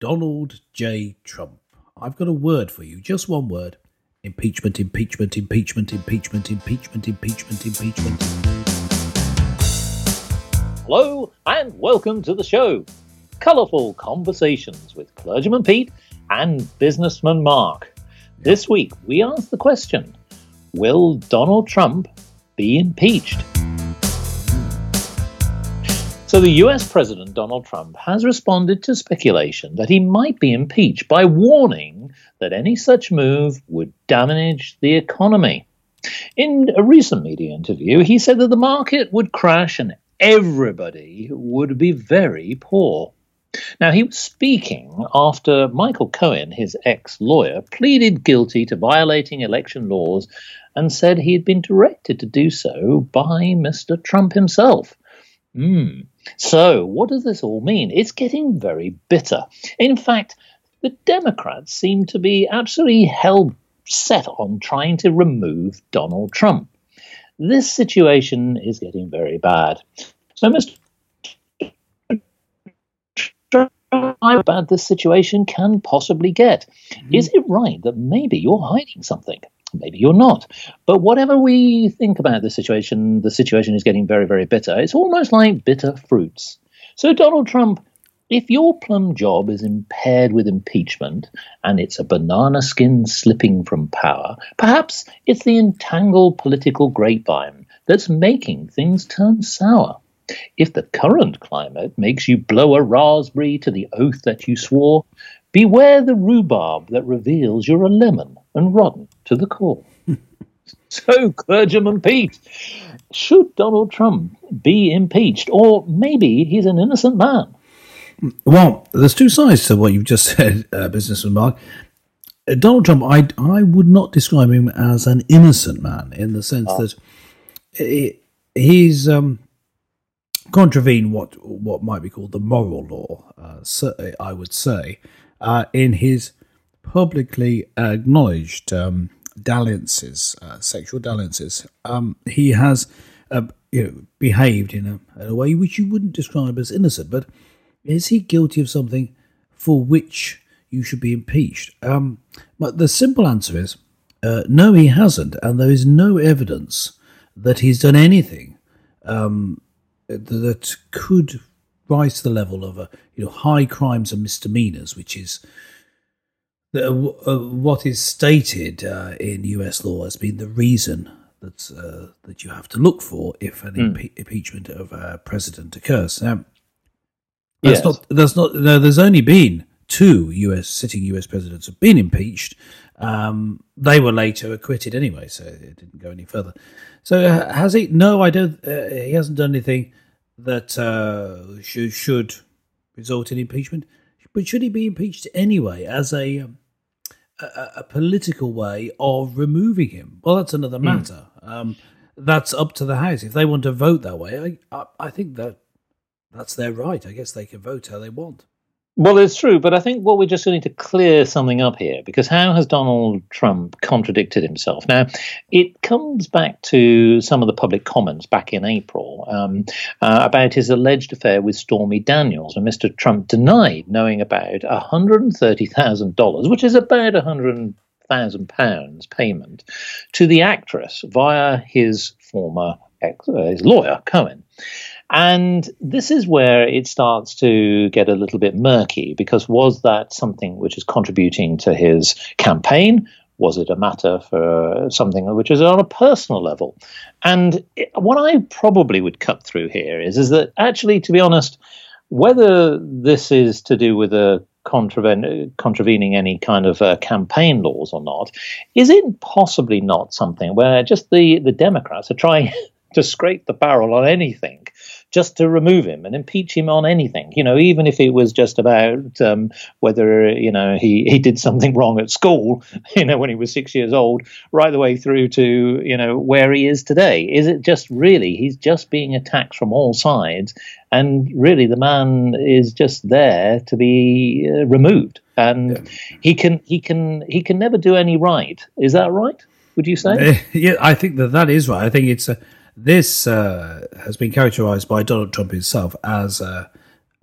Donald J. Trump. I've got a word for you, just one word. Impeachment, impeachment, impeachment, impeachment, impeachment, impeachment, impeachment. Hello and welcome to the show. Colourful conversations with Clergyman Pete and Businessman Mark. This week we ask the question, will Donald Trump be impeached? So the US President Donald Trump has responded to speculation that he might be impeached by warning that any such move would damage the economy. In a recent media interview, he said that the market would crash and everybody would be very poor. Now, he was speaking after Michael Cohen, his ex-lawyer, pleaded guilty to violating election laws and said he had been directed to do so by Mr. Trump himself. So, what does this all mean? It's getting very bitter. In fact, the Democrats seem to be absolutely hell-set on trying to remove Donald Trump. This situation is getting very bad. So, Mr. Trump, how bad this situation can possibly get. Is it right that maybe you're hiding something? Maybe you're not. But whatever we think about the situation is getting very, very bitter. It's almost like bitter fruits. So, Donald Trump, if your plum job is impaired with impeachment and it's a banana skin slipping from power, perhaps it's the entangled political grapevine that's making things turn sour. If the current climate makes you blow a raspberry to the oath that you swore, beware the rhubarb that reveals you're a lemon and rotten to the core. So, Clergyman Pete, should Donald Trump be impeached? Or maybe he's an innocent man? Well, there's two sides to what you've just said, Businessman Mark. Donald Trump, I would not describe him as an innocent man in the sense that he's contravened what might be called the moral law, I would say, in his publicly acknowledged dalliances, sexual dalliances. He has behaved in a way which you wouldn't describe as innocent, but is he guilty of something for which you should be impeached? But the simple answer is no, he hasn't, and there is no evidence that he's done anything that could rise to the level of high crimes and misdemeanors, which is what is stated in US law as being the reason that you have to look for if an impeachment of a president occurs. Now, there's only been two sitting US presidents have been impeached. They were later acquitted anyway, so it didn't go any further. So has he? No, I don't. He hasn't done anything that should result in impeachment. But should he be impeached anyway as a political way of removing him? Well, that's another matter. That's up to the House. If they want to vote that way, I think that's their right. I guess they can vote how they want. Well, it's true, but I think what we just need to clear something up here, because how has Donald Trump contradicted himself? Now, it comes back to some of the public comments back in April about his alleged affair with Stormy Daniels, and Mr. Trump denied knowing about $130,000, which is about £100,000 payment to the actress via his former his lawyer, Cohen. And this is where it starts to get a little bit murky, because was that something which is contributing to his campaign? Was it a matter for something which is on a personal level? And what I probably would cut through here is that actually, to be honest, whether this is to do with contravening any kind of campaign laws or not, is it possibly not something where just the Democrats are trying to scrape the barrel on anything, just to remove him and impeach him on anything, even if it was just about whether, he did something wrong at school, when he was 6 years old, right the way through to, where he is today. Is it just really, he's just being attacked from all sides, and really the man is just there to be removed, and he can never do any right. Is that right? Would you say? Yeah, I think that is right. I think this has been characterized by Donald Trump himself as a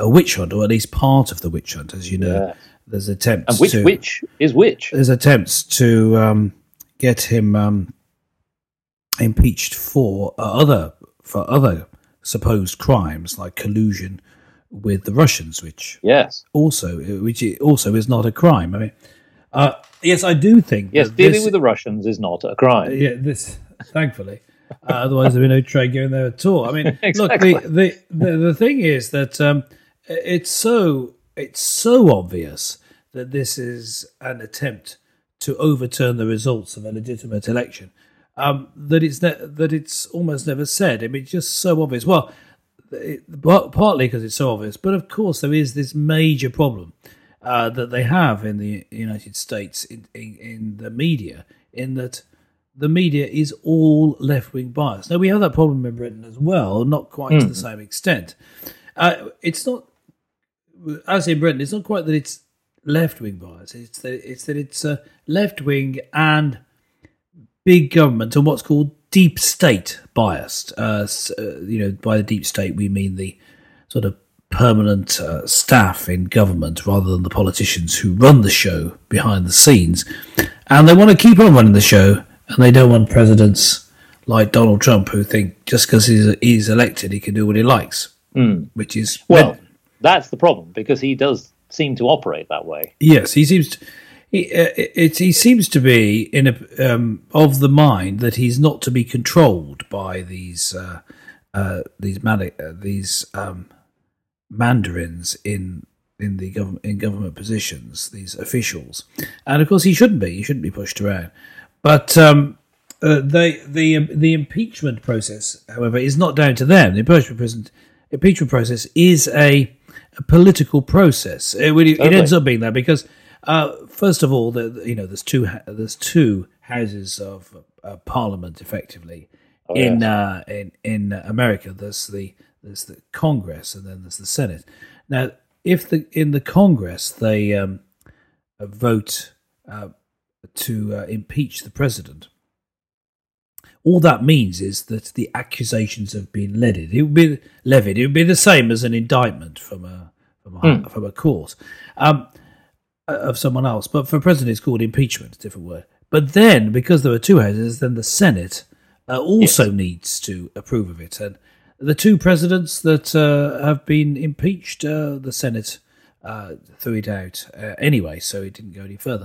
a witch hunt, or at least part of the witch hunt, as you know. Yeah. There's attempts And which witch is which? There's attempts to get him impeached for other supposed crimes like collusion with the Russians, which also is not a crime. I mean, yes, I do think. Yes, dealing with the Russians is not a crime. Yeah, thankfully. Otherwise, there'd be no trade going there at all. I mean, exactly. Look, the thing is that it's so obvious that this is an attempt to overturn the results of a legitimate election that it's almost never said. I mean, it's just so obvious. Well, partly because it's so obvious, but of course there is this major problem that they have in the United States in the media, in that the media is all left-wing biased. Now, we have that problem in Britain as well, not quite to the same extent. It's not, as in Britain, it's not quite that it's left-wing bias. It's that it's left-wing and big government and what's called deep state biased. By the deep state, we mean the sort of permanent staff in government rather than the politicians who run the show behind the scenes. And they want to keep on running the show, and they don't want presidents like Donald Trump who think just because he's elected he can do what he likes, which is... Well, that's the problem, because he does seem to operate that way. Yes, he seems to... He seems to be of the mind that he's not to be controlled by these mandarins in government positions, these officials, and of course he shouldn't be. He shouldn't be pushed around. But the impeachment process, however, is not down to them. The impeachment process is a political process. It ends up being that because. First of all, there's two houses of Parliament effectively in America. There's the Congress and then there's the Senate. Now, if in the Congress they vote to impeach the president, all that means is that the accusations have been levied. It would be the same as an indictment from a court. Of someone else, but for president it's called impeachment, different word. But then, because there are two houses, then the Senate also needs to approve of it. And the two presidents that have been impeached, the Senate threw it out anyway, so it didn't go any further.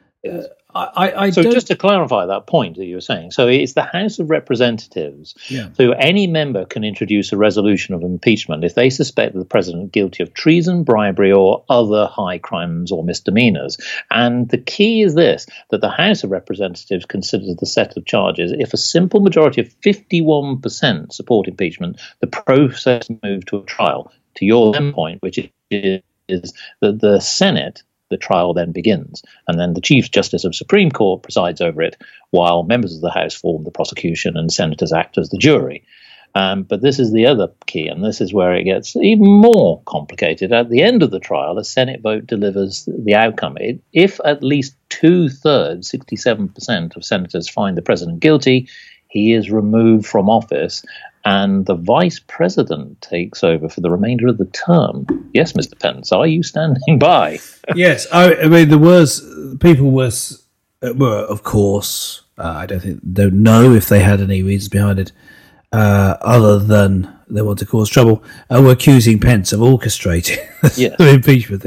Just to clarify that point that you were saying, so it's the House of Representatives. Yeah. So any member can introduce a resolution of impeachment if they suspect the president guilty of treason, bribery, or other high crimes or misdemeanors. And the key is this, that the House of Representatives considers the set of charges. If a simple majority of 51% support impeachment, the process moves to a trial. To your point, which is that the Senate, the trial then begins, and then the Chief Justice of Supreme Court presides over it, while members of the House form the prosecution and senators act as the jury. But this is the other key, and this is where it gets even more complicated. At the end of the trial, a Senate vote delivers the outcome. If at least 2/3, 67% of senators find the president guilty, he is removed from office, and the vice president takes over for the remainder of the term. Yes, Mr. Pence, are you standing by? Yes, I mean, people were, of course, I don't know if they had any reasons behind it, other than they want to cause trouble, were accusing Pence of orchestrating the impeachment.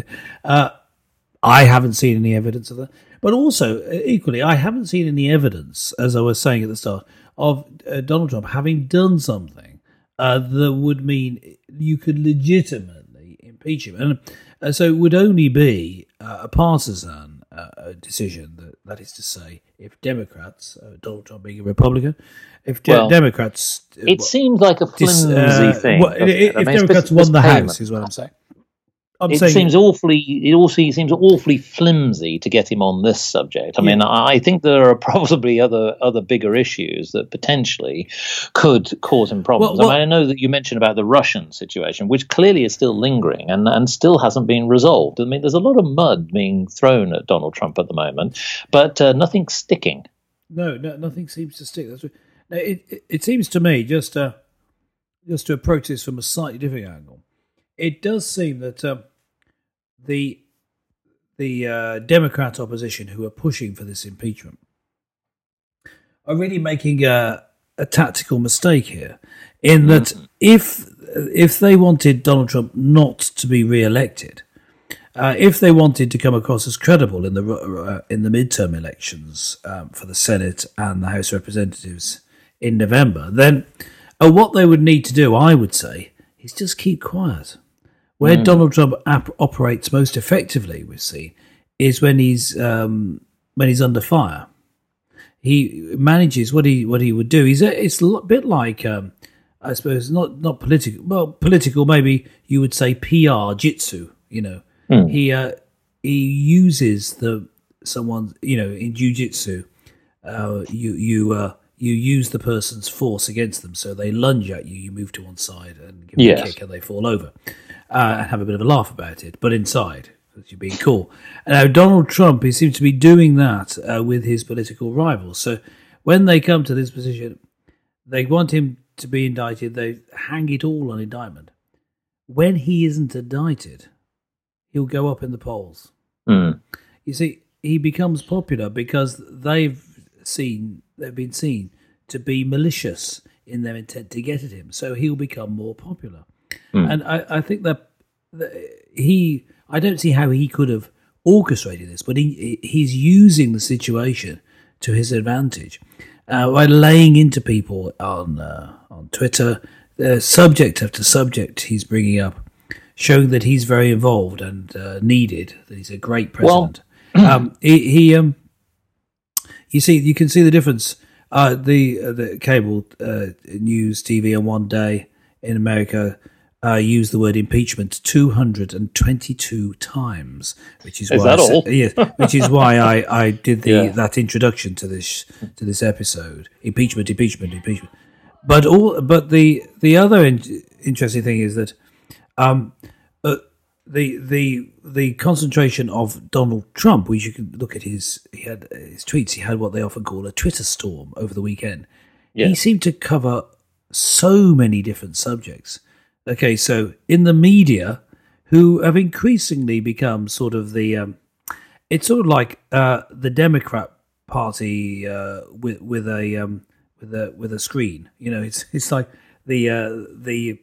I haven't seen any evidence of that. But also, equally, I haven't seen any evidence, as I was saying at the start, of Donald Trump having done something that would mean you could legitimately impeach him. And so it would only be a partisan decision, that is to say, if Democrats, Donald Trump being a Republican, Democrats... It seems like a flimsy thing. If Democrats won the House, is what I'm saying. It seems awfully flimsy to get him on this subject. I mean, I think there are probably other bigger issues that potentially could cause him problems. I know that you mentioned about the Russian situation, which clearly is still lingering and still hasn't been resolved. I mean, there's a lot of mud being thrown at Donald Trump at the moment, but nothing's sticking. No, nothing seems to stick. That's right. Now, it seems to me, just to approach this from a slightly different angle, it does seem that the Democrat opposition who are pushing for this impeachment are really making a tactical mistake here, in that if they wanted Donald Trump not to be re-elected, if they wanted to come across as credible in the midterm elections for the Senate and the House of Representatives in November, then what they would need to do, I would say, is just keep quiet. Where Donald Trump operates most effectively, we see, is when he's under fire. He manages what he would do. It's a bit like I suppose not political. Well, political maybe you would say PR jitsu. He uses someone in jiu-jitsu. You use the person's force against them, so they lunge at you. You move to one side and give them a kick, and they fall over, and have a bit of a laugh about it. But inside, because you're being cool. And now Donald Trump, he seems to be doing that with his political rivals. So when they come to this position, they want him to be indicted. They hang it all on indictment. When he isn't indicted, he'll go up in the polls. You see, he becomes popular because they've been seen to be malicious in their intent to get at him. So he'll become more popular. And I think that I don't see how he could have orchestrated this, but he's using the situation to his advantage by laying into people on Twitter, subject after subject he's bringing up, showing that he's very involved and needed, that he's a great president. You see, you can see the difference. The cable news TV on one day in America used the word impeachment 222 times, which is why that all? Yes, which is why I did that introduction to this episode. Impeachment. But the other interesting thing is that the concentration of Donald Trump, which you can look at his tweets. He had what they often call a Twitter storm over the weekend. Yeah. He seemed to cover so many different subjects. Okay, so in the media, who have increasingly become sort of it's sort of like the Democrat Party with a screen. It's like the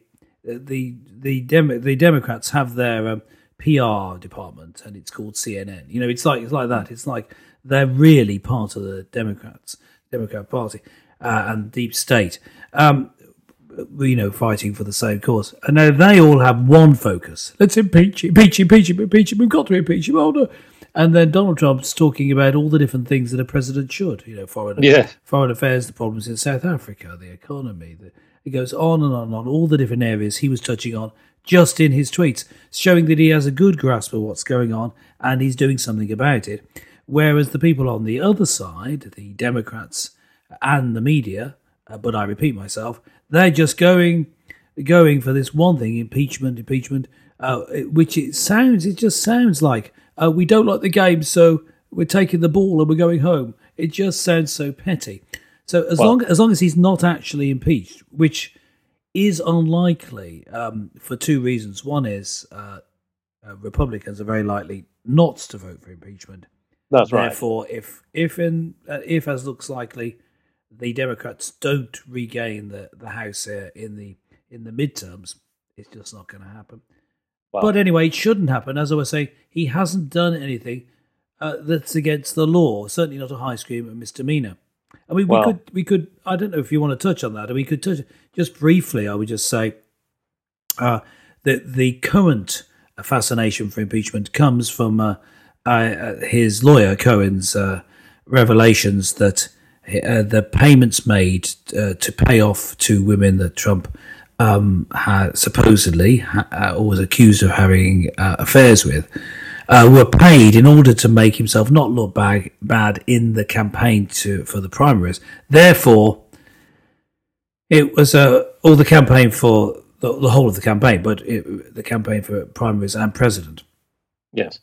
Democrats have their PR department, and it's called CNN. It's like that. It's like they're really part of the Democrat Party and deep state. Fighting for the same cause. And now they all have one focus. Let's impeach him. We've got to impeach him. Oh, no. And then Donald Trump's talking about all the different things that a president should. Foreign affairs, the problems in South Africa, the economy. It goes on and on, all the different areas he was touching on just in his tweets, showing that he has a good grasp of what's going on and he's doing something about it. Whereas the people on the other side, the Democrats and the media, but I repeat myself, they're just going for this one thing, impeachment, which it just sounds like we don't like the game, so we're taking the ball and we're going home. It just sounds so petty. So as long as he's not actually impeached, which is unlikely for two reasons. One is Republicans are very likely not to vote for impeachment. That's right. Therefore, if as looks likely, the Democrats don't regain the House in the midterms, it's just not going to happen. Well, but anyway, it shouldn't happen. As I was saying, he hasn't done anything that's against the law. Certainly not a high scream or misdemeanor. I mean, we could. I don't know if you want to touch on that. We could touch just briefly. I would just say that the current fascination for impeachment comes from his lawyer Cohen's revelations that the payments made to pay off two women that Trump had supposedly or was accused of having affairs with were paid in order to make himself not look bad in the campaign for the primaries. Therefore, it was all the campaign for the whole of the campaign, but the campaign for primaries and president. Yes.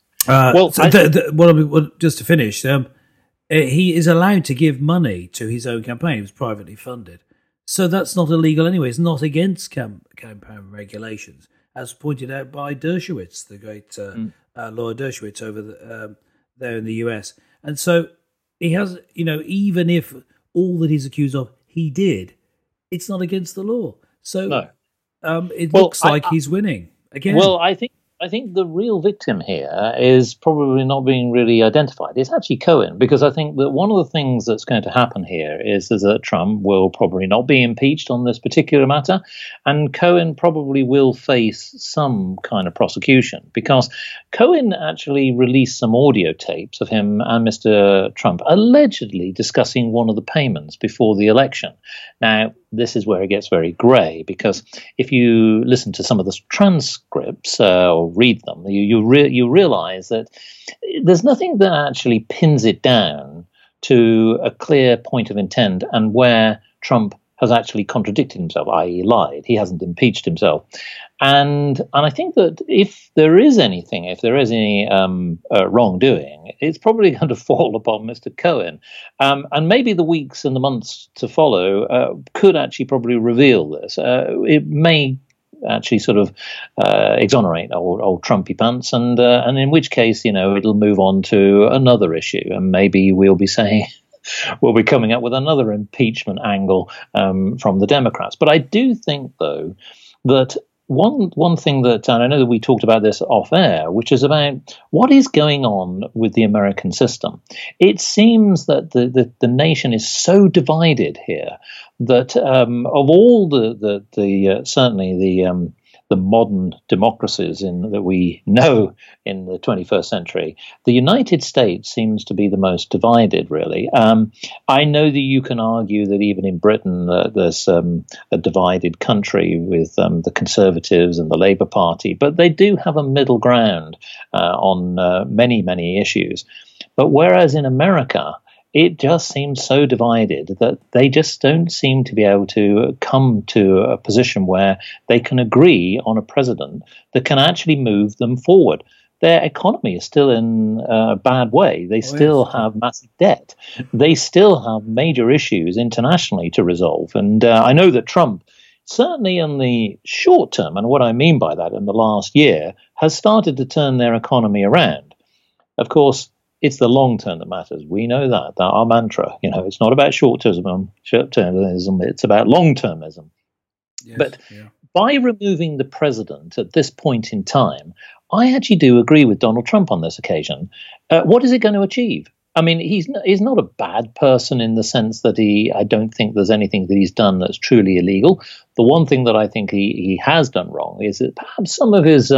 Just to finish, he is allowed to give money to his own campaign. It was privately funded. So that's not illegal anyway. It's not against campaign regulations. as pointed out by Dershowitz, the great lawyer Dershowitz there in the US. And so he has, even if all that he's accused of he did, it's not against the law. So it looks like he's winning again. Well, I think the real victim here is probably not being really identified. It's actually Cohen, because I think that one of the things that's going to happen here is that Trump will probably not be impeached on this particular matter, and Cohen probably will face some kind of prosecution, because Cohen actually released some audio tapes of him and Mr. Trump allegedly discussing one of the payments before the election. Now, this is where it gets very grey, because if you listen to some of the transcripts or read them, you realise that there's nothing that actually pins it down to a clear point of intent and where Trump has actually contradicted himself, i.e. lied. He hasn't impeached himself. And I think that if there is any wrongdoing, it's probably going to fall upon Mr. Cohen. And maybe the weeks and the months to follow could actually probably reveal this. It may actually sort of exonerate old Trumpy pants, and in which case, it'll move on to another issue, and maybe we'll be saying we'll be coming up with another impeachment angle from the Democrats. But I do think, though, that one thing that, and I know that we talked about this off air, which is about what is going on with the American system. It seems that the nation is so divided here that of all the modern democracies that we know in the 21st century, the United States seems to be the most divided, really. I know that you can argue that even in Britain there's a divided country with the Conservatives and the Labour Party, but they do have a middle ground on many, many issues. But whereas in America, it just seems so divided that they just don't seem to be able to come to a position where they can agree on a president that can actually move them forward. Their economy is still in a bad way. They still have massive debt. They still have major issues internationally to resolve. And I know that Trump, certainly in the short term, and what I mean by that in the last year, has started to turn their economy around. Of course, it's the long term that matters. We know that our mantra. It's not about short-termism, it's about long-termism. Yes, but by removing the president at this point in time, I actually do agree with Donald Trump on this occasion. What is it going to achieve? I mean, he's not a bad person in the sense that I don't think there's anything that he's done that's truly illegal. The one thing that I think he has done wrong is that perhaps some of his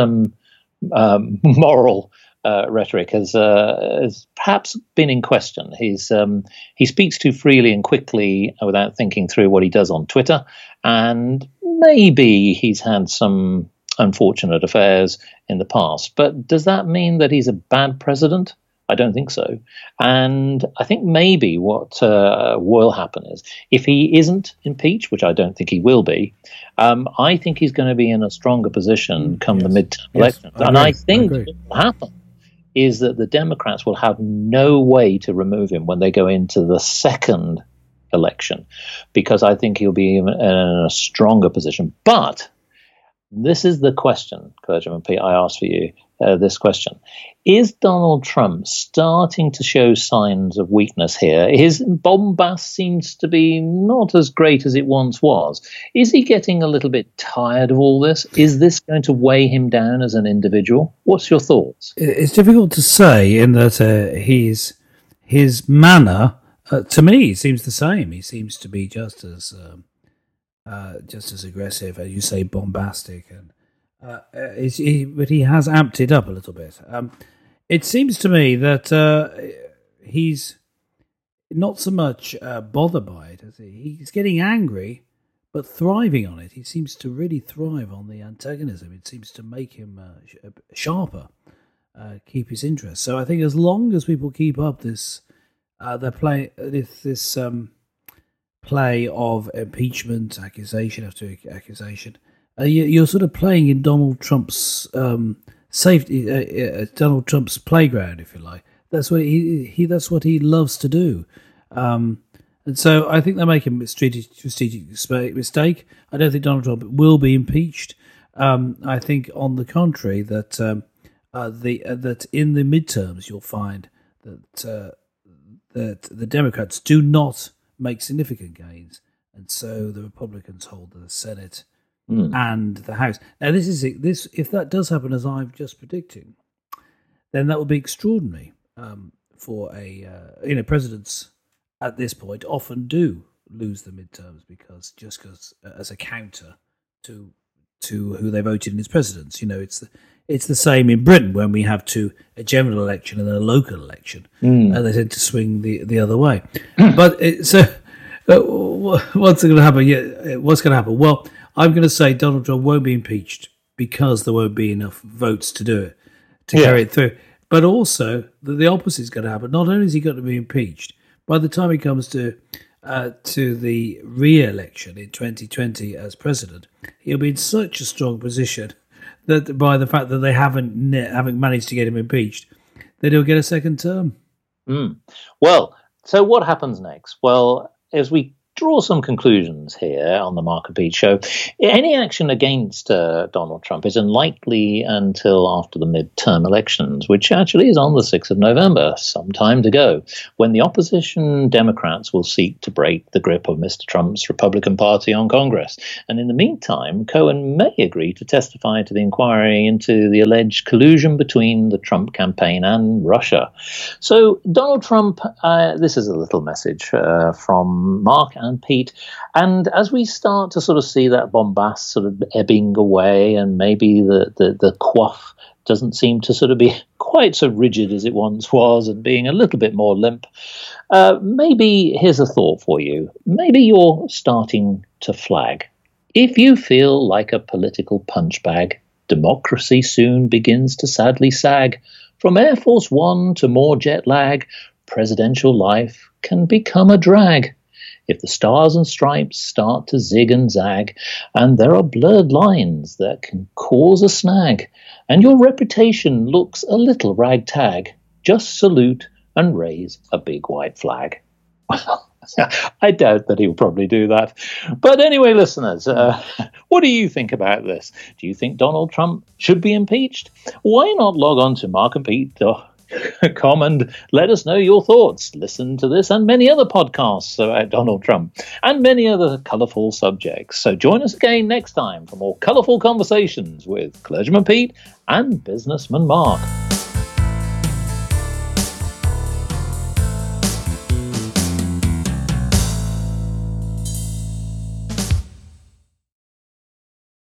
moral rhetoric has perhaps been in question. He speaks too freely and quickly without thinking through what he does on Twitter, and maybe he's had some unfortunate affairs in the past. But does that mean that he's a bad president? I don't think so. And I think maybe what will happen is, if he isn't impeached, which I don't think he will be, I think he's going to be in a stronger position come the midterm elections. And I think what will happen is that the Democrats will have no way to remove him when they go into the second election, because I think he'll be in a stronger position. But this is the question, Clergyman Pete, I asked for you this question. Is Donald Trump starting to show signs of weakness here? His bombast seems to be not as great as it once was. Is he getting a little bit tired of all this? Is this going to weigh him down as an individual? What's your thoughts? It's difficult to say, in that his manner, to me, seems the same. He seems to be just as aggressive, as you say, bombastic, and but he has amped it up a little bit. It seems to me that he's not so much bothered by it. He's getting angry, but thriving on it. He seems to really thrive on the antagonism. It seems to make him sharper, keep his interest. So I think as long as people keep up this play of impeachment, accusation after accusation, you're sort of playing in Donald Trump's safety, Donald Trump's playground, if you like. That's what that's what he loves to do, and so I think they're making a strategic mistake. I don't think Donald Trump will be impeached. I think, on the contrary, that that in the midterms you'll find that that the Democrats do not make significant gains, and so the Republicans hold the Senate and the House. Now, this if that does happen as I'm just predicting, then that would be extraordinary for presidents at this point often do lose the midterms because as a counter to who they voted in as presidents. It's the same in Britain when we have a general election and then a local election. They tend to swing the other way. But what's going to happen? What's going to happen? Well, I'm going to say Donald Trump won't be impeached because there won't be enough votes to do it, carry it through. But also, the opposite is going to happen. Not only is he going to be impeached, by the time he comes to the re-election in 2020 as president, he'll be in such a strong position that by the fact that they haven't managed to get him impeached, that he'll get a second term. Well, so what happens next? Well, as we draw some conclusions here on the Mark and Pete show, any action against Donald Trump is unlikely until after the midterm elections, which actually is on the 6th of November, some time to go, when the opposition Democrats will seek to break the grip of Mr. Trump's Republican Party on Congress. And in the meantime, Cohen may agree to testify to the inquiry into the alleged collusion between the Trump campaign and Russia. So Donald Trump, this is a little message from Mark and Pete. And as we start to sort of see that bombast sort of ebbing away, and maybe the quaff doesn't seem to sort of be quite so rigid as it once was and being a little bit more limp, maybe here's a thought for you. Maybe you're starting to flag. If you feel like a political punch bag, democracy soon begins to sadly sag. From Air Force One to more jet lag, presidential life can become a drag. If the stars and stripes start to zig and zag, and there are blurred lines that can cause a snag, and your reputation looks a little ragtag, just salute and raise a big white flag. I doubt that he'll probably do that. But anyway, listeners, what do you think about this? Do you think Donald Trump should be impeached? Why not log on to markandpete.com and let us know your thoughts. Listen to this and many other podcasts about Donald Trump and many other colourful subjects. So join us again next time for more colourful conversations with Clergyman Pete and Businessman Mark.